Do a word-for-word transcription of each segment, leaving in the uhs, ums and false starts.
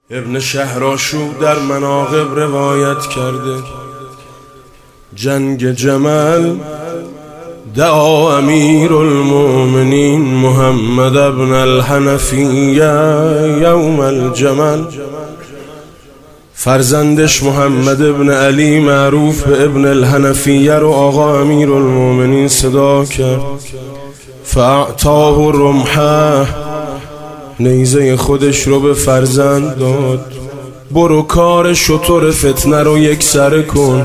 ابن شهرآشوب در مناقب روایت کرده جنگ جمل دعا امیر المؤمنین محمد ابن الحنفیه یوم الجمل. فرزندش محمد ابن علی معروف به ابن الحنفیه رو آقا امیر المؤمنین صدا کرد. فاعطاه رمحه، نیزه خودش رو به فرزند داد. برو کار شتر فتنه رو یک سره کن.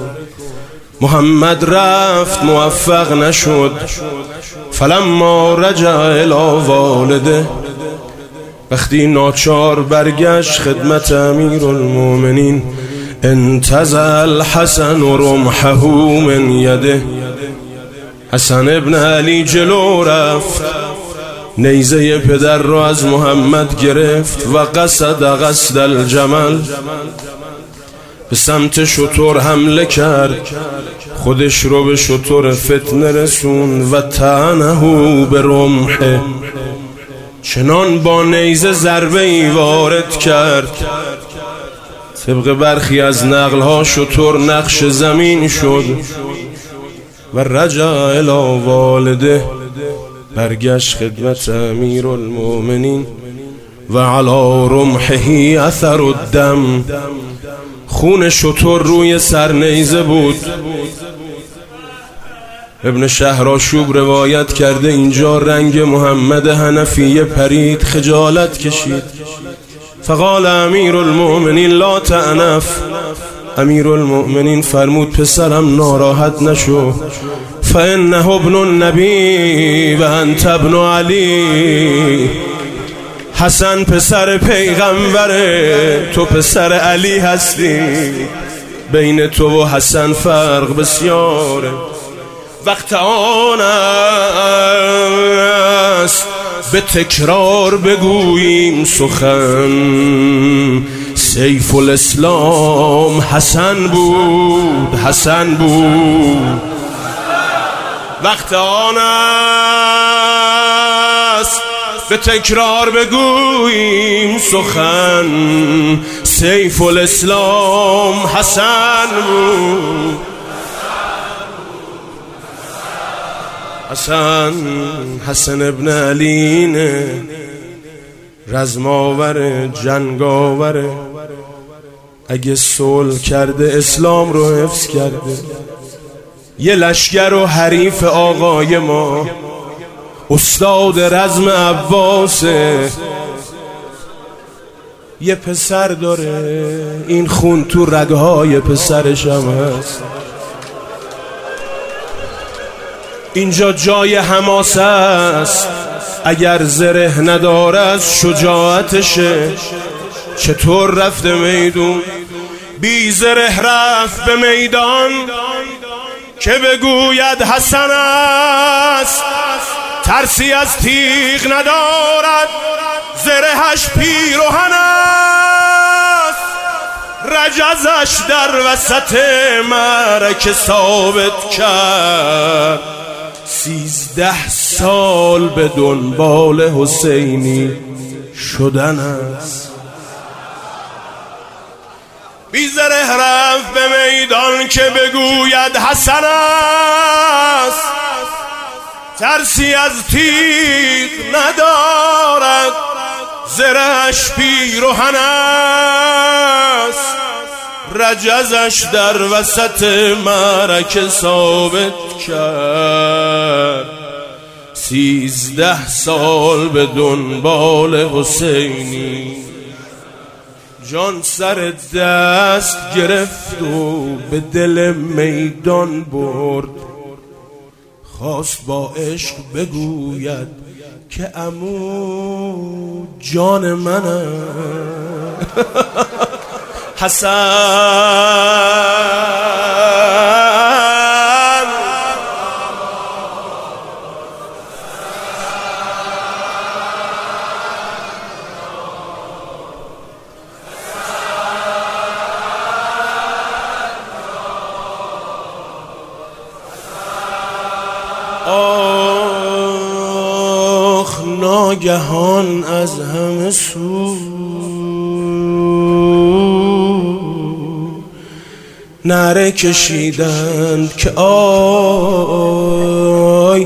محمد رفت موفق نشد. فلما رجع الی والده، وقتی ناچار برگشت خدمت امیر المؤمنین، انتزع الحسن رمحه من یده. حسن ابن علی جلو رفت، نیزه پدر رو از محمد گرفت و قصد قصد الجمل، به سمت شتر حمله کرد. خودش رو به شتر فتنه رسون و طعنه به رمحه، چنان با نیزه ضربه ای وارد کرد طبق برخی از نقلها شتر نقش زمین شد و رجع الی والده، برگشت خدمت امیر المؤمنین و علی رمحه اثر الدم، خون شتر روی سر نیزه بود. ابن شهرآشوب روایت کرده اینجا رنگ محمد حنفیه پرید، خجالت کشید. فقال امیر المؤمنین لا تعنف، امیر المؤمنین فرمود پسرم ناراحت نشو، فانه ابن النبی و انت ابن علی، حسن پسر پیغمبره، تو پسر علی هستی، بین تو و حسن فرق بسیاره. وقت آن است به تکرار بگوییم سخن، سیف الاسلام حسن بود، حسن بود. وقت آن است به تکرار بگوییم سخن، سیف الاسلام حسن بود، حسن. حسن ابن علینه، رزماور جنگاوره، اگه صلح کرده اسلام رو حفظ کرده. یه لشگر و حریف آقای ما، استاد رزم عباسه، یه پسر داره، این خون تو رگهای پسرش هم هست. اینجا جای حماسه است، اگر زره نداره از شجاعتشه. چطور رفته میدون بی زره رفت به میدان، که بگوید حسن است، ترسی از تیغ ندارد، زرهش پیرهن است. رجزش در وسط معرکه ثابت کرد، سیزده سال به دنبال حسینی شدن است. بی زره رفت به میدان، که بگوید حسن است، ترسی از تیغ ندارد، زرهش پیرهن است. رجزش در وسط معرکه ثابت کرد، سیزده سال به دنبال حسینی. جان سر دست گرفت و به دل میدان برد، خواست با عشق بگوید که عمو جان منه. حسن آخ ناگهان از همه سو نعره کشیدند که آی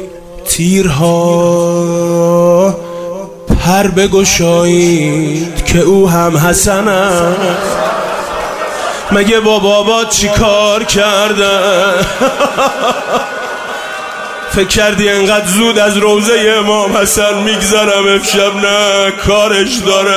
تیرها پر بگشایید که او هم حسن است. مگه با بابا چی کار کرده؟ فکر کردی انقدر زود از روزه امام حسن میگذرم امشب؟ نه، کارش داره.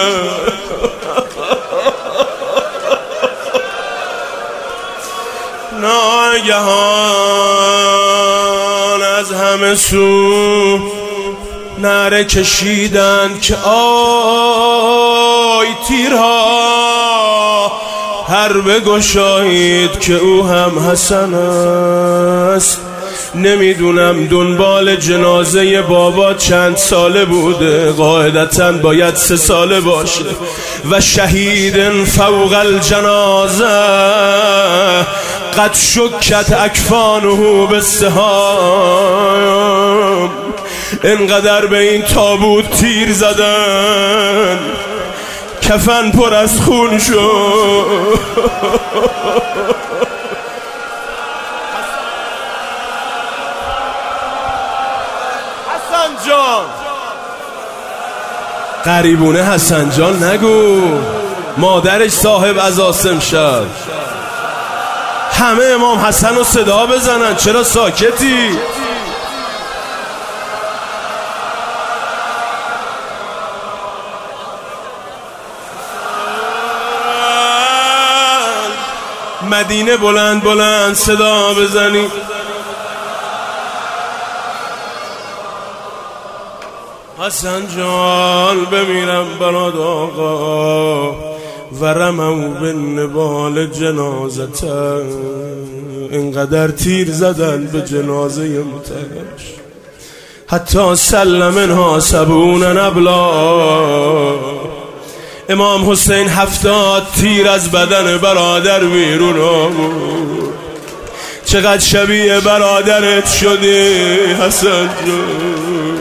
ناگهان از همه سو نعره کشیدند که آی تیرها هر بگشایید که او هم حسن است. نمیدونم دنبال جنازه بابا چند ساله بوده، قاعدتاً باید سه ساله باشه. و شهید فوق الجنازه قد شکت اکفانه بالسهام. انقدر به این تابوت تیر زدن کفن پر از خون شد. حسن جان، قریبونه حسن جان نگو، مادرش صاحب عزاسم شد. همه امام حسن رو صدا بزنن، چرا ساکتی؟ مدینه بلند بلند صدا بزنی. حسن جان بمیرم برات آقا و رمو به نبال جنازته. اینقدر تیر زدن به جنازه متعش حتی سلمنها سبون نبلا. امام حسین هفتاد تیر از بدن برادر بیرون آورد. چقدر شبیه برادرت شدی حسن جان.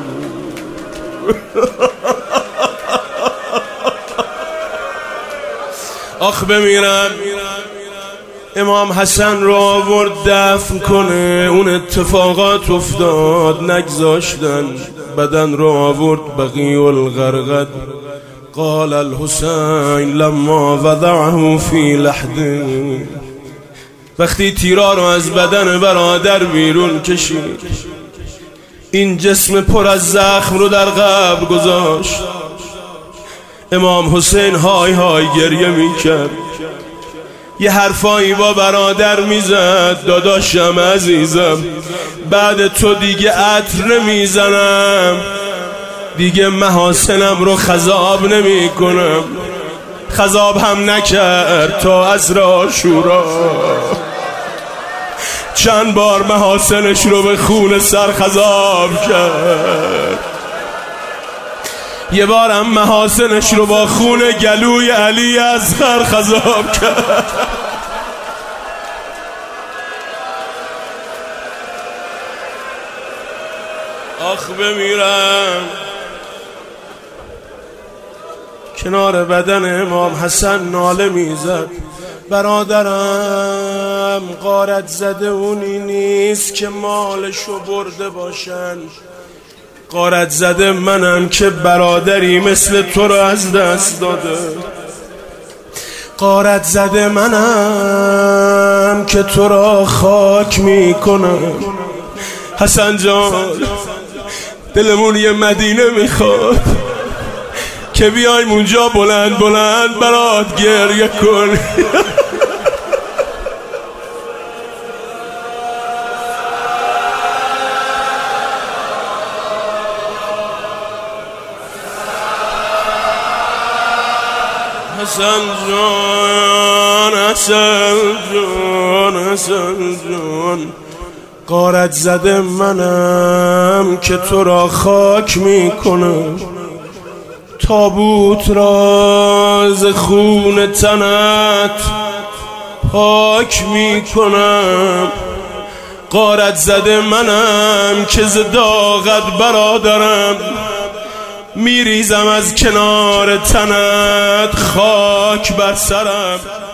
آخ بمیرم. امام حسن رو آورد دفن کنه، اون اتفاقات افتاد، نگذاشتن. بدن رو آورد بقیع الغرقد. قال الحسین لما وضعه فی لحد. وقتی تیرا رو از بدن برادر بیرون کشید، این جسم پر از زخم رو در قبر گذاشت. امام حسین های های گریه میکرد، یه حرفایی با برادر میزد. داداشم عزیزم، بعد تو دیگه عطر نمیزنم، دیگه محاسنم رو خضاب نمی کنم. خضاب هم نکرد تا عصر عاشورا. چند بار محاسنش رو به خون سر خضاب کرد. یه بارم محاسنش رو با خون گلوی علی اصغر خضاب کرد. آخ بمیرم. کنار بدن امام حسن ناله میزد. برادرم غارت زده اونی نیست که مالشو برده باشن، غارت زده منم که برادری مثل تو رو از دست داده. غارت زده منم که تو را خاک میکنم. حسن جان، دلمون یه مدینه میخواد که بیایم اونجا بلند بلند برات گریه کن. حسن جان، حسن جان، حسن جان، غارت زده منم که تو را خاک میکنم. تابوت را ز خون تنت پاک میکنم. غارت زده منم که ز داغت برادرم، میریزم از کنار تنت خاک بر سرم.